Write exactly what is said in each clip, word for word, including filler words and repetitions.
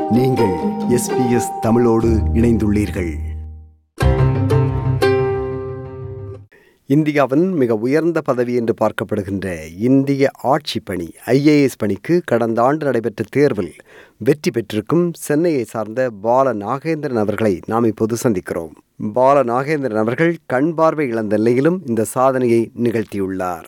நீங்கள் S B S தமிழோடு இணைந்துள்ளீர்கள். இந்தியாவின் மிக உயர்ந்த பதவி என்று பார்க்கப்படுகின்ற இந்திய ஆட்சி பணி ஐ ஏ எஸ் பணிக்கு கடந்த ஆண்டு நடைபெற்ற தேர்வில் வெற்றி பெற்றிருக்கும் சென்னையை சார்ந்த பால நாகேந்திரன் அவர்களை நாம் இப்போது சந்திக்கிறோம். பால நாகேந்திரன் அவர்கள் கண் பார்வை இழந்த நிலையிலும் இந்த சாதனையை நிகழ்த்தியுள்ளார்.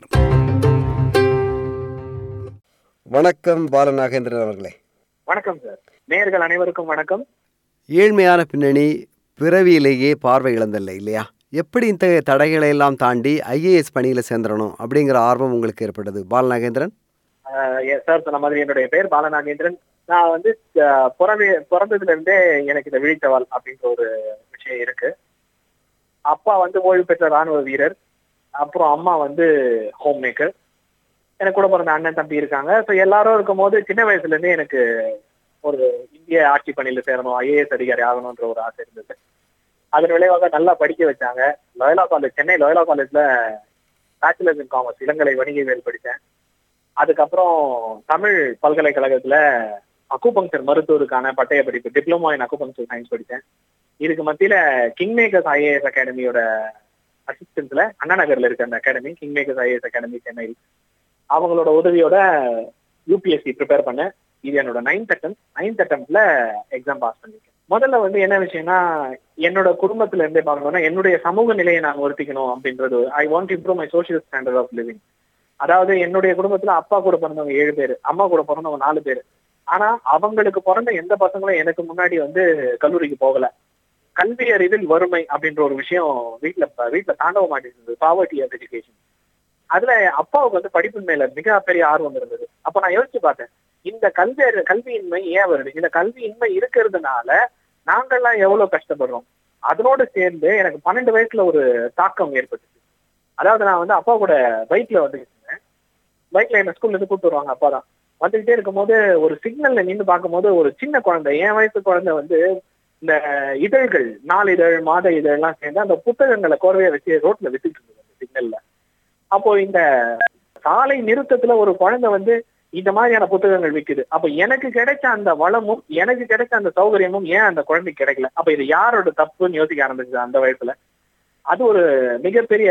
வணக்கம் பால நாகேந்திரன் அவர்களே. வணக்கம் சார். நேயர்கள் அனைவருக்கும் வணக்கம். ஏழ்மையான பின்னணி, பிறவியிலேயே பார்வை இழந்தல்ல இல்லையா? எப்படி இந்த தடைகளை எல்லாம் தாண்டி ஐ ஏ எஸ் பணியில் சேர்ந்துடணும் அப்படிங்கிற ஆர்வம் உங்களுக்கு ஏற்பட்டது பால நாகேந்திரன்? சார் சொன்ன மாதிரி என்னுடைய பெயர் பால நாகேந்திரன். நான் வந்து பிறவி பிறந்ததுல இருந்தே எனக்கு இந்த விழித்தவால் அப்படின்ற ஒரு விஷயம் இருக்கு. அப்பா வந்து ஓய்வு பெற்ற ராணுவ வீரர், அப்புறம் அம்மா வந்து ஹோம் மேக்கர், எனக்கு கூட பிறந்த அண்ணன் தம்பி இருக்காங்க. ஸோ எல்லாரும் இருக்கும் போது சின்ன வயசுல இருந்தே எனக்கு ஒரு இந்திய ஆட்சி பணியில சேரணும், ஐ ஏ எஸ் அதிகாரி ஆகணும்ன்ற ஒரு ஆசை இருந்தது. அதன் விளைவாக நல்லா படிக்க வச்சாங்க. லோயலா காலேஜ், சென்னை லோயலா காலேஜ்ல பேச்சுலர்ஸ் இன் காமர்ஸ், இளங்கலை வணிகவியல் படித்தேன். அதுக்கப்புறம் தமிழ் பல்கலைக்கழகத்துல அக்குபங்சர் மருத்துவருக்கான பட்டய படிப்பு, டிப்ளமோ இன் அக்குபங்சர் சயின்ஸ் படித்தேன். இதுக்கு மத்தியில king makers I A S அகாடமியோட அசிஸ்டன்ஸ்ல அண்ணா நகர்ல இருக்க அந்த academy, king makers I A S academy சென்னையில், அவங்களோட உதவியோட U P S C prepare பண்ணேன். இது என்னோட நைன்த் அட்டம் நைன்த் அட்டம்ப்ட்ல எக்ஸாம் பாஸ் பண்ணிருக்கேன். முதல்ல வந்து என்ன விஷயம்னா, என்னோட குடும்பத்துல இருந்தே பார்க்கணும்னா என்னுடைய சமூக நிலையை நான் உயர்த்திக்கணும் அப்படின்றது. I want improve my social standard of living. அதாவது என்னுடைய குடும்பத்துல அப்பா கூட பிறந்தவங்க ஏழு பேர், அம்மா கூட பிறந்தவங்க நாலு பேர். ஆனா அவங்களுக்கு பிறந்த எந்த பசங்களும் எனக்கு முன்னாடி வந்து கல்லூரிக்கு போகல. கல்வி அறிவில் வறுமை அப்படின்ற ஒரு விஷயம் வீட்டுல வீட்டுல தாண்டவ மாட்டேங்குது, பாவர்ட்டி ஆஃப் எஜுகேஷன். அதுல அப்பாவுக்கு வந்து படிப்பின் மேல மிக பெரிய ஆர்வம் இருந்தது. அப்ப நான் யோசிச்சு பார்த்தேன், இந்த கல்வி கல்வியின்மை ஏன் வருது? இந்த கல்வியின்மை இருக்கிறதுனால நாங்கள்லாம் எவ்வளவு கஷ்டப்படுறோம். அதனோடு சேர்ந்து எனக்கு பன்னெண்டு வயசுல ஒரு தாக்கம் ஏற்பட்டுச்சு. அதாவது நான் வந்து அப்பா கூட பைக்ல வந்துக்கிட்டு இருந்தேன். பைக்ல என்ன ஸ்கூல்ல இருந்து கூப்பிட்டு வருவாங்க. அப்பா தான் வந்துகிட்டே இருக்கும் போது ஒரு சிக்னல்ல நின்று பார்க்கும் போது ஒரு சின்ன குழந்தை, என் வயசு குழந்தை வந்து இந்த இதழ்கள், நாளிதழ், மாத இதழ் எல்லாம் சேர்ந்து அந்த புத்தகங்களை கோர்வையை வச்சு ரோட்ல வித்துட்டு இருந்தது அந்த சிக்னல்ல. அப்போ இந்த சாலை நிறுத்தத்துல ஒரு குழந்தை வந்து இந்த மாதிரியான புத்தகங்கள் விற்குது. அப்ப எனக்கு கிடைச்ச அந்த வளமும் எனக்கு கிடைச்ச அந்த சௌகரியமும் ஏன் அந்த குழந்தைக்கு கிடைக்கல? அப்ப இது யாரோட தப்புன்னு யோசிக்க ஆரம்பிச்சது அந்த வயசுல. அது ஒரு மிகப்பெரிய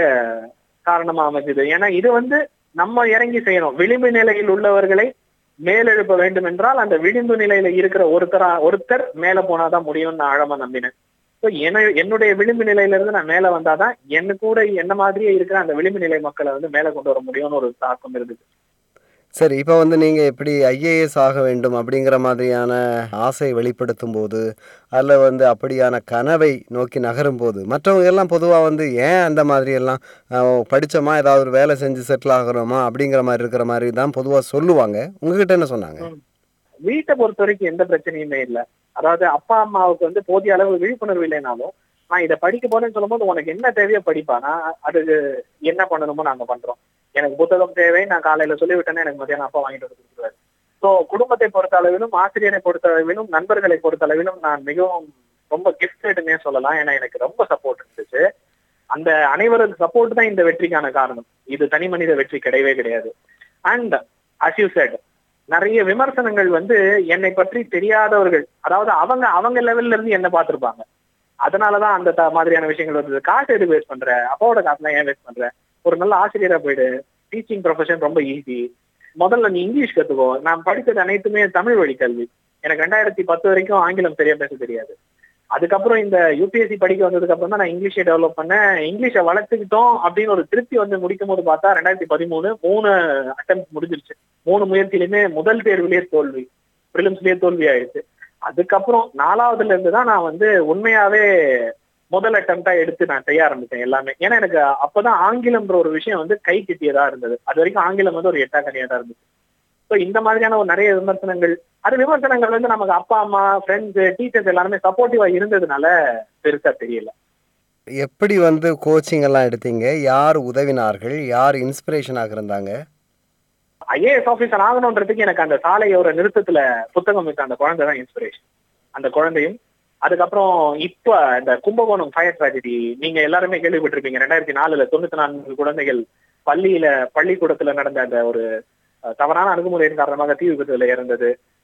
காரணமா அமைஞ்சது. ஏன்னா இது வந்து நம்ம இறங்கி செய்யணும். விளிம்பு நிலையில் உள்ளவர்களை மேலெழுப்ப வேண்டும் என்றால் அந்த விளிம்பு நிலையில இருக்கிற ஒருத்தரா ஒருத்தர் மேல போனாதான் முடியும்னு நான் ஆழமா நம்பினேன். என்னுடைய விளிம்பு நிலையில இருந்து நான் மேல வந்தாதான் என்ன கூட என்ன மாதிரியே இருக்கிற அந்த விளிம்பு நிலை மக்களை வந்து மேல கொண்டு வர முடியும்னு ஒரு தாக்கம் இருந்தது. சரி, இப்போ வந்து நீங்கள் எப்படி ஐ ஏ எஸ் ஆக வேண்டும் அப்படிங்கிற மாதிரியான ஆசையை வெளிப்படுத்தும் போது, அதில் வந்து அப்படியான கனவை நோக்கி நகரும் போது, மற்றவங்க எல்லாம் பொதுவாக வந்து ஏன் அந்த மாதிரி எல்லாம் படித்தோமா ஏதாவது ஒரு வேலை செஞ்சு செட்டில் ஆகிறோமா அப்படிங்கிற மாதிரி இருக்கிற மாதிரி தான் பொதுவாக சொல்லுவாங்க. உங்ககிட்ட என்ன சொன்னாங்க? வீட்டை பொறுத்த வரைக்கும் எந்த பிரச்சனையுமே இல்லை. அதாவது அப்பா அம்மாவுக்கு வந்து போதிய அளவு விழிப்புணர்வு இல்லைனாலும், நான் இதை படிக்க போறேன்னு சொல்லும் போது உனக்கு என்ன தேவையோ படிப்பானா, அதுக்கு என்ன பண்ணணுமோ நாங்க பண்றோம். எனக்கு புத்தகம் தேவை, நான் காலையில சொல்லிவிட்டேன்னா எனக்கு மத்தியானம் அப்பா வாங்கிட்டு வந்து கொடுத்துருவாரு. ஸோ குடும்பத்தை பொறுத்த அளவிலும், ஆசிரியரை பொறுத்த அளவிலும், நண்பர்களை பொறுத்த அளவிலும் நான் மிகவும் ரொம்ப கிஃப்டட்னே சொல்லலாம். ஏன்னா எனக்கு ரொம்ப சப்போர்ட் இருந்துச்சு. அந்த அனைவரது சப்போர்ட் தான் இந்த வெற்றிக்கான காரணம். இது தனி மனித வெற்றி கிடையவே கிடையாது. அண்ட் as you said, நிறைய விமர்சனங்கள் வந்து என்னை பற்றி தெரியாதவர்கள், அதாவது அவங்க அவங்க லெவல்ல இருந்து என்ன பார்த்திருப்பாங்க. அதனாலதான் அந்த மாதிரியான விஷயங்கள் வந்தது. காசு எதுக்கு வேஸ்ட் பண்ற, அப்பாவோட காசுலாம் ஏன் வேஸ்ட் பண்ற, ஒரு நல்ல ஆசிரியரா போயிடு, டீச்சிங் ப்ரொஃபஷன் ரொம்ப ஈஸி, முதல்ல நீ இங்கிலீஷ் கத்துக்கோ. நான் படித்தது அனைத்துமே தமிழ் வழி கல்வி. எனக்கு ரெண்டாயிரத்தி பத்து வரைக்கும் ஆங்கிலம் சரியா பேச தெரியாது. அதுக்கப்புறம் இந்த யூ பி எஸ் சி படிக்க வந்ததுக்கு அப்புறம் தான் நான் இங்கிலீஷை டெவலப் பண்ணேன். இங்கிலீஷை வளர்த்துக்கிட்டோம் அப்படின்னு ஒரு திருப்தி வந்து முடிக்கும் போது பார்த்தா ரெண்டாயிரத்தி பதிமூணு மூணு அட்டம் முடிஞ்சிருச்சு. மூணு முயற்சியிலுமே முதல் தேர்வுலயே தோல்வி, பிரிலிம்ஸ்லயே தோல்வி ஆயிடுச்சு. அதுக்கப்புறம் நாலாவதுல இருந்து தான் நான் வந்து உண்மையாவே முதல் அட்டம்ப்டா எடுத்து நான் செய்ய ஆரம்பிச்சேன் எல்லாமே. ஏன்னா எனக்கு அப்பதான் ஆங்கிலம்ன்ற ஒரு விஷயம் வந்து கை கிட்டியதா இருந்தது. அது வரைக்கும் ஆங்கிலம் வந்து ஒரு எட்டா கனியா தான் இருந்துச்சு. ஸோ இந்த மாதிரியான ஒரு நிறைய விமர்சனங்கள், அது விமர்சனங்கள் வந்து நமக்கு அப்பா அம்மா, ஃப்ரெண்ட்ஸ், டீச்சர்ஸ் எல்லாருமே சப்போர்ட்டிவா இருந்ததுனால பெருசா தெரியல. எப்படி வந்து கோச்சிங் எல்லாம் எடுத்தீங்க? யார் உதவினார்கள்? யார் இன்ஸ்பிரேஷனாக இருந்தாங்க? ஐ ஏ எஸ் ஆபீசர் ஆகணுன்றதுக்கு எனக்கு அந்த சாலையோர நிறுத்தத்துல புத்தகம் வித்த அந்த குழந்தை தான் இன்ஸ்பிரேஷன். அந்த குழந்தையும் அதுக்கப்புறம் இப்ப இந்த கும்பகோணம் ஃபயர் ட்ராஜடி நீங்க எல்லாருமே கேள்விப்பட்டிருப்பீங்க. ரெண்டாயிரத்தி நாலுல தொண்ணூத்தி நான்கு குழந்தைகள் பள்ளியில பள்ளிக்கூடத்துல நடந்த அந்த ஒரு தவறான அணுகுமுறையின் காரணமாக தீ விபத்துல இறந்தது.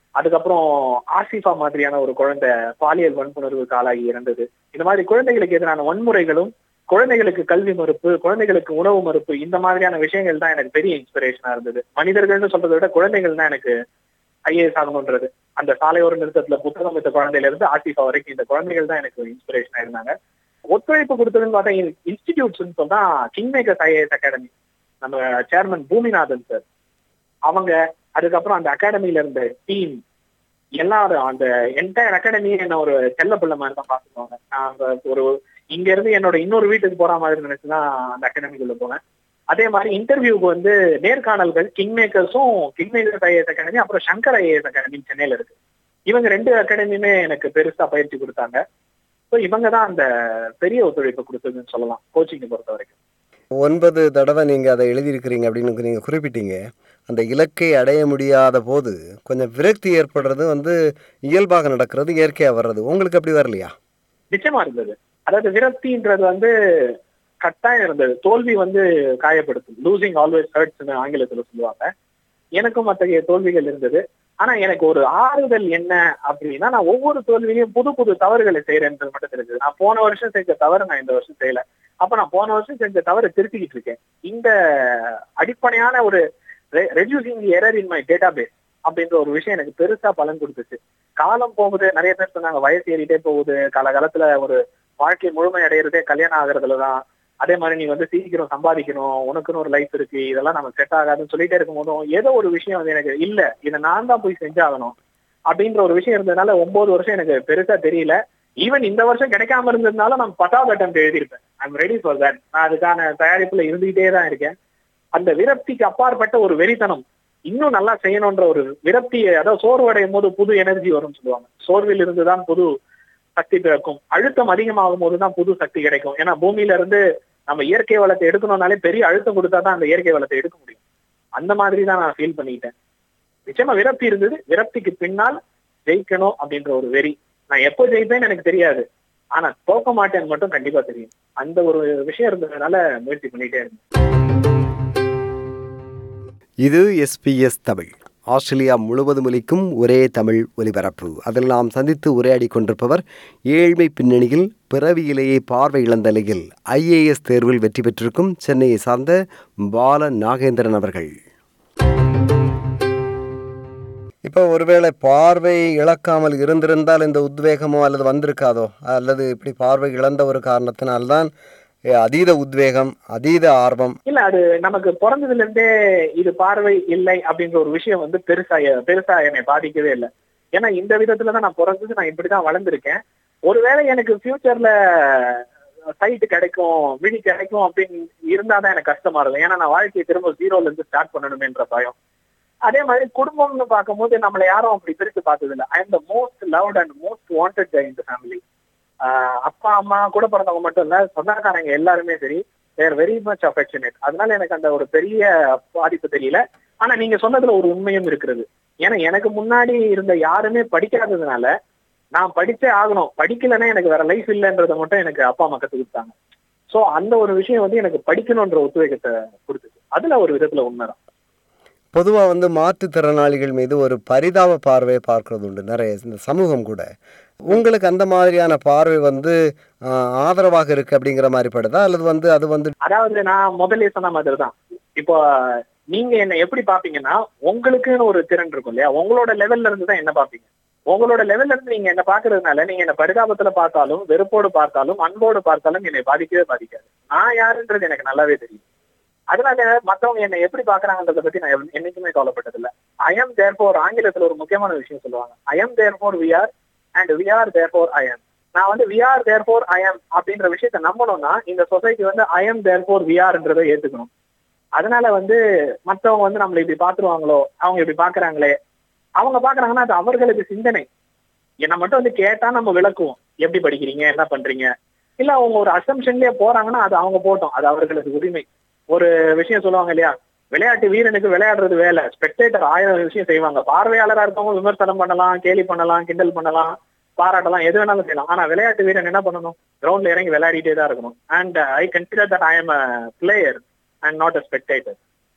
அதுக்கப்புறம் ஆசிஃபா மாதிரியான ஒரு குழந்தை பாலியல் வன்புணர்வுக்கு ஆளாகி இறந்தது. இந்த மாதிரி குழந்தைகளுக்கு எதிரான வன்முறைகளும், குழந்தைகளுக்கு கல்வி மறுப்பு, குழந்தைகளுக்கு உணவு மறுப்பு, இந்த மாதிரியான விஷயங்கள் தான் எனக்கு பெரிய இன்ஸ்பிரேஷனா இருந்தது. மனிதர்கள்னு சொல்றதை விட குழந்தைகள் தான் எனக்கு ஐஏஎஸ் ஆகணுன்றது. அந்த சாலையோர நிறுத்தத்துல புத்தகம் வித்த குழந்தையில இருந்து ஆசிஃபா வரைக்கும் இந்த குழந்தைகள் தான் எனக்கு இன்ஸ்பிரேஷனா இருந்தாங்க. ஒத்துழைப்பு கொடுத்ததுன்னு பார்த்தா இன்ஸ்டிடியூட்ஸ் சொன்னா கிங் மேக்கர்ஸ் ஐஏஎஸ் அகாடமி, நம்ம சேர்மன் பூமிநாதன் சார் அவங்க, அதுக்கப்புறம் அந்த அகாடமியில இருந்த டீம் எல்லாரும், அந்த என்டையர் அகாடமியே என்ன ஒரு செல்ல பிள்ளை மாதிரி தான் பாத்துக்குவாங்க. நான் ஒரு இங்க இருந்து என்னோட இன்னொரு வீட்டுக்கு போற மாதிரி நினைச்சுதான் அந்த அகாடமிக்குள்ள போனேன். அதே மாதிரி இன்டர்வியூக்கு வந்து நேர்காணல்கள் கிங் மேக்கர்ஸும், கிங் மேக்கர்ஸ் ஐஏஎஸ் அகாடமி, அப்புறம் சங்கர் ஐஏஎஸ் அகாடமி சென்னையில இருக்கு. இவங்க ரெண்டு அகாடமியுமே எனக்கு பெருசா பயிற்சி கொடுத்தாங்க. ஸோ இவங்க தான் அந்த பெரிய ஒத்துழைப்பு கொடுத்ததுன்னு சொல்லலாம் கோச்சிங்கை பொறுத்த வரைக்கும். ஒன்பது தடவை நீங்கள் அதை எழுதியிருக்கிறீங்க அப்படின்னு நீங்கள் குறிப்பிட்டீங்க. அந்த இலக்கை அடைய முடியாத போது கொஞ்சம் விரக்தி ஏற்படுறது வந்து இயல்பாக நடக்கிறது, இயற்கையாக வர்றது. உங்களுக்கு அப்படி வரலையா? நிச்சயமா இருந்தது. அதாவது விரக்தின்றது வந்து கட்டாயம் இருந்தது. தோல்வி வந்து காயப்படுத்தும். லூசிங் ஆல்வேஸ் ஹர்ட்ஸ்னு ஆங்கிலத்துல சொல்லுவாங்க. எனக்கும் அத்தகைய தோல்விகள் இருந்தது. ஆனா எனக்கு ஒரு ஆறுதல் என்ன அப்படின்னா, நான் ஒவ்வொரு தோல்வியிலையும் புது புது தவறுகளை செய்யறேன்றது மட்டும் தெரிஞ்சது. நான் போன வருஷம் செஞ்ச தவறு நான் இந்த வருஷம் செய்யல. அப்ப நான் போன வருஷம் செஞ்ச தவறு திருத்திக்கிட்டு இருக்கேன். இந்த அடிப்படையான ஒரு reducing the error in my database அப்படின்ற ஒரு விஷயம் எனக்கு பெருசா பலன் கொடுத்துச்சு. காலம் போகுது, நிறைய பேர் சொன்னாங்க வயசு ஏறிட்டே போகுது, காலகாலத்துல ஒரு வாழ்க்கை முழுமை அடையிறதே கல்யாணம் ஆகுறதுலதான். அதே மாதிரி நீ வந்து சீக்கிரம் சம்பாதிக்கணும், உனக்குன்னு ஒரு லைஃப் இருக்கு, இதெல்லாம் நமக்கு செட் ஆகாதுன்னு சொல்லிட்டே இருக்கும் போதும் ஏதோ ஒரு விஷயம் வந்து எனக்கு இல்ல, இதை நான் தான் போய் செஞ்சாகணும் அப்படின்ற ஒரு விஷயம் இருந்ததுனால ஒன்பது வருஷம் எனக்கு பெருசா தெரியல. ஈவன் இந்த வருஷம் கிடைக்காம இருந்ததுனால நான் பத்தாவது அட்டம் எழுதியிருப்பேன். I'm ready for that. நான் அதுக்கான தயாரிப்புல இருந்துகிட்டே தான் இருக்கேன். அந்த விரக்திக்கு அப்பாற்பட்ட ஒரு வெறித்தனம், இன்னும் நல்லா செய்யணும்ன்ற ஒரு விரக்தி, அதாவது சோர்வடையும் போது புது எனர்ஜி வரும்னு சொல்லுவாங்க. சோர்வில் இருந்துதான் புது சக்தி பிறக்கும். அழுத்தம் அதிகமாகும் போதுதான் புது சக்தி கிடைக்கும். ஏன்னா பூமியில இருந்து நம்ம இயற்கை வளத்தை எடுக்கணும்னாலே பெரிய அழுத்தம் கொடுத்தா தான் அந்த இயற்கை வளத்தை எடுக்க முடியும். அந்த மாதிரி தான் நான் ஃபீல் பண்ணிட்டேன். நிச்சயமா விரக்தி இருந்தது. விரக்திக்கு பின்னால் ஜெயிக்கணும் அப்படின்ற ஒரு வெறி. நான் எப்போ ஜெயிப்பேன்னு எனக்கு தெரியாது, ஆனா தோக்க மாட்டேன்னு மட்டும் கண்டிப்பா தெரியும். அந்த ஒரு விஷயம் இருந்ததுனால முயற்சி பண்ணிட்டே இருந்தேன். இது எஸ்பிஎஸ் தமிழ், ஆஸ்திரேலியா முழுவதும் ஒலிக்கும் ஒரே தமிழ் ஒலிபரப்பு. அதில் நாம் சந்தித்து உரையாடி கொண்டிருப்பவர் ஏழ்மை பின்னணியில் பிறவியிலேயே பார்வை இழந்த நிலையில் ஐஏஎஸ் தேர்வில் வெற்றி பெற்றிருக்கும் சென்னையை சார்ந்த பால நாகேந்திரன் அவர்கள். இப்போ ஒருவேளை பார்வை இழக்காமல் இருந்திருந்தால் இந்த உத்வேகமோ அல்லது வந்திருக்காதோ, அல்லது இப்படி பார்வை இழந்த ஒரு காரணத்தினால்தான் அதீத உத்வேகம், அதீத ஆர்வம்? இல்ல, அது நமக்கு பிறந்ததுல இருந்தே இது பார்வை இல்லை அப்படின்ற ஒரு விஷயம் வந்து பெருசா பெருசா என்னை பாதிக்கவே இல்லை. ஏன்னா இந்த விதத்துலதான் நான் பிறந்தது, நான் இப்படிதான் வளர்ந்துருக்கேன். ஒருவேளை எனக்கு ஃபியூச்சர்ல சைட்டு கிடைக்கும், விழி கிடைக்கும் அப்படின்னு இருந்தாதான் எனக்கு கஷ்டமா இருக்கும். ஏன்னா நான் வாழ்க்கையை திரும்ப ஜீரோல இருந்து ஸ்டார்ட் பண்ணணுமேன்ற பயம். அதே மாதிரி குடும்பம்னு பார்க்கும்போது நம்மளை யாரும் அப்படி பிரித்து பார்த்தது இல்லை. I am the most loved and most wanted in the family. அப்பா அம்மா கூட பிறந்தவங்க மட்டும் இல்ல, சொந்தக்காரங்க எல்லாருமே சரி, தேர் வெரி மச் அஃபெக்ஷனேட். அதனால எனக்கு அந்த ஒரு பெரிய பாதிப்பு தெரியல. ஆனா நீங்க சொன்னதுல ஒரு உண்மையும் இருக்கிறது. ஏன்னா எனக்கு முன்னாடி இருந்த யாருமே படிக்காததுனால நான் படிச்சே ஆகணும், படிக்கலன்னா எனக்கு வேற லைஃப் இல்லைன்றத மட்டும் எனக்கு அப்பா அம்மா கத்து கொடுத்தாங்க. சோ அந்த ஒரு விஷயம் வந்து எனக்கு படிக்கணும்ன்ற ஒத்துழைக்கத்தை கொடுத்துச்சு. அதுல ஒரு விதத்துல உண்மைதான். பொதுவாக வந்து மாற்றுத்திறனாளிகள் மீது ஒரு பரிதாப பார்வையை பார்க்கறது உண்டு நிறைய இந்த சமூகம் கூட. உங்களுக்கு அந்த மாதிரியான பார்வை வந்து ஆதரவாக இருக்கு அப்படிங்கிற மாதிரி படுதா, அல்லது வந்து அது வந்து? அதாவது நான் முதல்ல சொன்ன மாதிரி தான். இப்போ நீங்க என்ன எப்படி பாப்பீங்கன்னா, உங்களுக்குன்னு ஒரு திறன் இருக்கும் இல்லையா, உங்களோட லெவல்ல இருந்து தான் என்ன பாப்பீங்க. உங்களோட லெவல்ல இருந்து நீங்க என்ன பாக்குறதுனால நீங்க என்ன பரிதாபத்துல பார்த்தாலும், வெறுப்போடு பார்த்தாலும், அன்போடு பார்த்தாலும் என்னை பாதிக்கவே பாதிக்காது. நான் யாருன்றது எனக்கு நல்லாவே தெரியும். அதனால மத்தவங்க என்ன எப்படி பாக்குறாங்கன்றத பத்தி நான் என்னைக்குமே கவலைப்பட்டது இல்லை. ஐ எம் தேர்ஃபோர், ஆங்கிலத்துல ஒரு முக்கியமான விஷயம் சொல்லுவாங்க, I am therefore we are and we are therefore I am. நான் வந்து we are therefore I am அப்படின்ற விஷயத்த நம்பணும்னா இந்த சொசைட்டி வந்து ஐ எம் தேர்ஃபோர் வி ஆர்ன்றதை ஏத்துக்கணும். அதனால வந்து மத்தவங்க வந்து நம்மளை இப்படி பாத்துருவாங்களோ, அவங்க இப்படி பாக்குறாங்களே, அவங்க பாக்குறாங்கன்னா அது அவர்களுக்கு சிந்தனை. என்ன மட்டும் வந்து கேட்டா நம்ம விளக்குவோம், எப்படி படிக்கிறீங்க, என்ன பண்றீங்க. இல்ல அவங்க ஒரு அசம்ஷன்லயே போறாங்கன்னா அது அவங்க போட்டோம், அது அவர்களுக்கு உரிமை. ஒரு விஷயம் சொல்லுவாங்க இல்லையா, விளையாட்டு வீரனுக்கு விளையாடுறது வேலை, ஸ்பெக்டேட்டர் ஆயிரம் விஷயம் செய்வாங்க. பார்வையாளரா இருக்கவங்க விமர்சனம் பண்ணலாம், கேலி பண்ணலாம், கிண்டல் பண்ணலாம், பாராட்டலாம், எது வேணாலும் செய்யலாம். ஆனா விளையாட்டு வீரன் என்ன பண்ணணும், கிரவுண்ட்ல இறங்கி விளையாடிட்டே தான் இருக்கணும். And I consider that I am a player and not a spectator.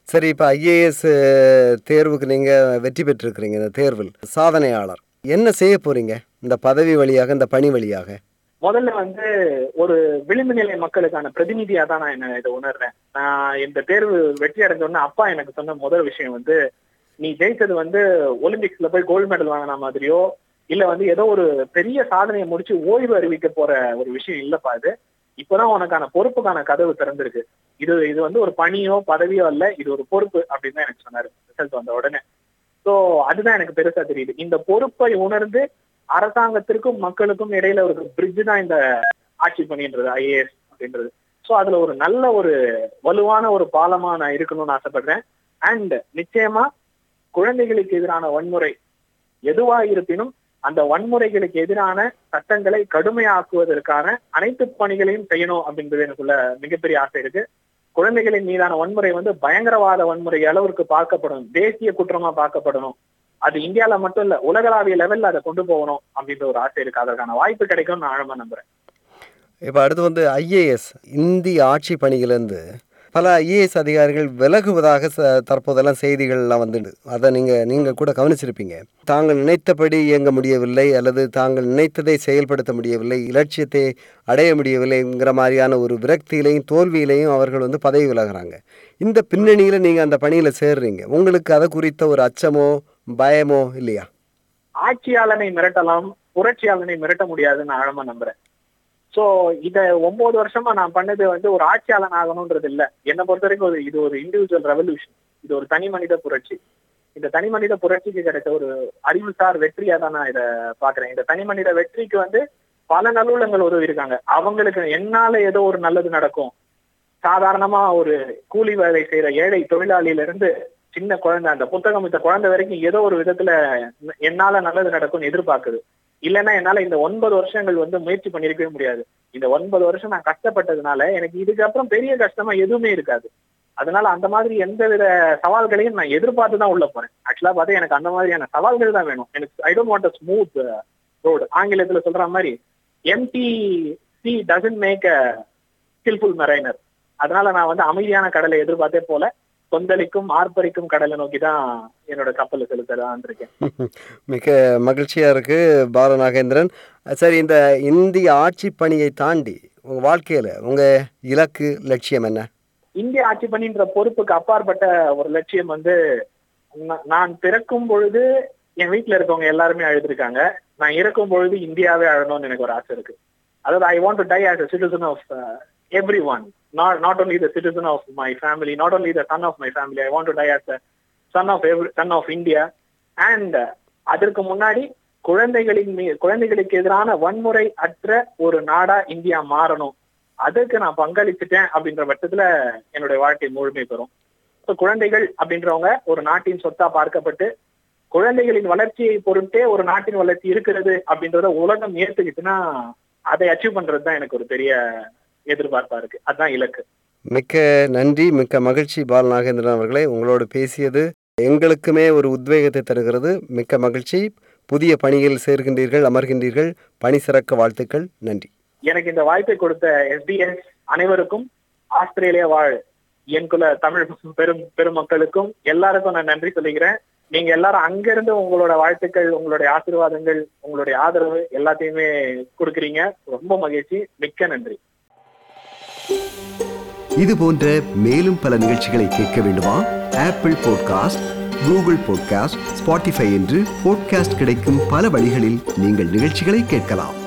சரி, இப்போ ஐஏஎஸ் தேர்வுக்கு நீங்கள் வெற்றி பெற்றிருக்கிறீங்க. இந்த தேர்வில் சாதனையாளர். என்ன செய்ய போறீங்க இந்த பதவி வழியாக, இந்த பணி வழியாக? முதல்ல வந்து ஒரு விளிம்பு நிலை மக்களுக்கான பிரதிநிதியா தான் நான் என்ன இதை உணர்றேன். நான் இந்த தேர்வு வெற்றி அடைஞ்சோன்னா அப்பா எனக்கு சொன்ன முதல் விஷயம் வந்து, நீ ஜெயிச்சது வந்து ஒலிம்பிக்ஸ்ல போய் கோல்டு மெடல் வாங்கின மாதிரியோ இல்ல வந்து ஏதோ ஒரு பெரிய சாதனையை முடிச்சு ஓய்வு அறிவிக்க போற ஒரு விஷயம் இல்லப்பா. இது இப்பதான் உனக்கான பொறுப்புக்கான கதவு திறந்திருக்கு. இது இது வந்து ஒரு பணியோ பதவியோ அல்ல, இது ஒரு பொறுப்பு அப்படின்னு தான் எனக்கு சொன்னாரு ரிசல்ட் வந்த உடனே. சோ அதுதான் எனக்கு பெருசா தெரியுது. இந்த பொறுப்பை உணர்ந்து அரசாங்கத்திற்கும் மக்களுக்கும் இடையில ஒரு பிரிட்ஜ் தான் இந்த ஆட்சி பணின்றது, ஐஏஎஸ் அப்படின்றது. சோ அதுல ஒரு நல்ல ஒரு வலுவான ஒரு பாலமா நான் இருக்கணும்னு ஆசைப்படுறேன். அண்ட் நிச்சயமா குழந்தைகளுக்கு எதிரான வன்முறை எதுவா இருப்பினும் அந்த வன்முறைகளுக்கு எதிரான சட்டங்களை கடுமையாக்குவதற்கான அனைத்து பணிகளையும் செய்யணும் அப்படின்றது எனக்குள்ள மிகப்பெரிய ஆசை இருக்கு. குழந்தைகளின் மீதான வன்முறை வந்து பயங்கரவாத வன்முறை அளவிற்கு பார்க்கப்படணும், தேசிய குற்றமா பார்க்கப்படணும். அது இந்தியால மட்டும் இல்ல, உலகளாவிய லெவல்ல அதை கொண்டு போகணும் அப்படின்ற ஒரு ஆசை இருக்கு. அதற்கான வாய்ப்பு கிடைக்கும் நான் ஆழமா நம்புறேன். இப்போ அடுத்து வந்து ஐஏஎஸ் இந்திய ஆட்சி பணியிலேருந்து பல ஐஏஎஸ் அதிகாரிகள் விலகுவதாக ச தற்போதெல்லாம் செய்திகள்லாம் வந்துடு. அதை நீங்கள் நீங்கள் கூட கவனிச்சிருப்பீங்க. தாங்கள் நினைத்தபடி இயங்க முடியவில்லை அல்லது தாங்கள் நினைத்ததை செயல்படுத்த முடியவில்லை, இலட்சியத்தை அடைய முடியவில்லைங்கிற மாதிரியான ஒரு விரக்தியிலையும் தோல்வியிலையும் அவர்கள் வந்து பதவி விலகுறாங்க. இந்த பின்னணியில் நீங்கள் அந்த பணியில் சேர்றீங்க. உங்களுக்கு அதை குறித்த ஒரு அச்சமோ பயமோ இல்லையா? ஆட்சியாளனை மிரட்டலாம், புரட்சியாளனை மிரட்ட முடியாதுன்னு ஆழமா நம்புறேன். சோ இத ஒன்பது வருஷமா நான் பண்ணது வந்து ஒரு ஆட்சியாளன் ஆகணும்ன்றது இல்ல. என்னை பொறுத்த வரைக்கும் இது ஒரு இண்டிவிஜுவல் ரெவல்யூஷன். இது ஒரு தனி மனித புரட்சி. இந்த தனி மனித புரட்சிக்கு கிடைச்ச ஒரு அறிவுசார் வெற்றியா தான் நான் இதை பாக்குறேன். இந்த தனி மனித வெற்றிக்கு வந்து பல நல்லுள்ளங்கள் உதவி இருக்காங்க. அவங்களுக்கு என்னால ஏதோ ஒரு நல்லது நடக்கும். சாதாரணமா ஒரு கூலி வேலை செய்யற ஏழை தொழிலாளியில இருந்து சின்ன குழந்தை, அந்த புத்தகம் இந்த குழந்தை வரைக்கும் ஏதோ ஒரு விதத்துல என்னால நல்லது நடக்கும்னு எதிர்பார்க்குது. இல்லைன்னா என்னால இந்த ஒன்பது வருஷங்கள் வந்து முயற்சி பண்ணிருக்கவே முடியாது. இந்த ஒன்பது வருஷம் நான் கஷ்டப்பட்டதுனால எனக்கு இதுக்கப்புறம் பெரிய கஷ்டமா எதுவுமே இருக்காது. அதனால அந்த மாதிரி எந்த வித சவால்களையும் நான் எதிர்பார்த்து தான் உள்ள போறேன். ஆக்சுவலா பார்த்தா எனக்கு அந்த மாதிரியான சவால்கள் தான் வேணும். எனக்கு I don't want a smooth road. ஆங்கிலத்துல சொல்ற மாதிரி empty sea doesn't make a skilful mariner. அதனால நான் வந்து அமைதியான கடலை எதிர்பார்த்தே போல கொந்தளிக்கும் ஆர்ப்பரிக்கும் கடலை நோக்கி தான் என்னோட கப்பல் செலுத்தலான் இருக்கேன். மிக மகிழ்ச்சியா இருக்கு பாலநாகேந்திரன். சரி, இந்த இந்திய ஆட்சி பணியை தாண்டி உங்க வாழ்க்கையில உங்க இலக்கு லட்சியம் என்ன? இந்திய ஆட்சி பணின்ற பொறுப்புக்கு அப்பாற்பட்ட ஒரு லட்சியம் வந்து, நான் பிறக்கும் பொழுது என் வீட்டுல இருக்கவங்க எல்லாருமே அழுதுருக்காங்க. நான் இறக்கும் பொழுது இந்தியாவே அழணும்னு எனக்கு ஒரு ஆசை இருக்கு. அதாவது I want to die as a citizen of uh, everyone, not not only the citizen of my family, not only the son of my family. I want to die as the son of every son of India. And அதற்கு முன்னாடி குழந்தைகளின் me- குழந்தைகளுக்கு எதிரான வன்முறை அற்ற ஒரு நாடா India மாறணும். அதுக்கு நான் பங்களிச்சுட்டேன் அப்படின்ற பட்சத்துல என்னுடைய வாழ்க்கை முழுமை பெறும். So, குழந்தைகள் அப்படின்றவங்க ஒரு நாட்டின் சொத்தா பார்க்கப்பட்டு குழந்தைகளின் வளர்ச்சியை பொறுத்தே ஒரு நாட்டின் வளர்ச்சி இருக்கிறது அப்படின்றத உலகம் ஏத்துக்கிட்டுன்னா அதை அச்சீவ் பண்றது தான் எனக்கு ஒரு பெரிய எதிர்பார்ப்பா இருக்கு. அதுதான் இலக்கு. மிக்க நன்றி, மிக்க மகிழ்ச்சி பாலநாகேந்திரன் அவர்களே. உங்களோடு பேசியது எங்களுக்குமே ஒரு உத்வேகத்தை தருகிறது. மிக்க மகிழ்ச்சி. புதிய பணியில் சேர்கின்றீர்கள், அமர்கின்றீர்கள். பணி சிறக்க வாழ்த்துக்கள். நன்றி. எனக்கு இந்த வாய்ப்பை கொடுத்த எஸ்பிஎஸ் அனைவருக்கும், ஆஸ்திரேலியா வாழ் என் குல தமிழ் பெரும் பெருமக்களுக்கும் எல்லாருக்கும் நான் நன்றி சொல்லிக்கிறேன். நீங்க எல்லாரும் அங்கிருந்து உங்களோட வாழ்த்துக்கள், உங்களுடைய ஆசீர்வாதங்கள், உங்களுடைய ஆதரவு எல்லாத்தையுமே கொடுக்குறீங்க. ரொம்ப மகிழ்ச்சி. மிக்க நன்றி. இது போன்ற மேலும் பல நிகழ்ச்சிகளை கேட்க வேண்டுமா? Apple podcast, Google podcast, Spotify என்று பாட்காஸ்ட் கிடைக்கும் பல வழிகளில் நீங்கள் நிகழ்ச்சிகளை கேட்கலாம்.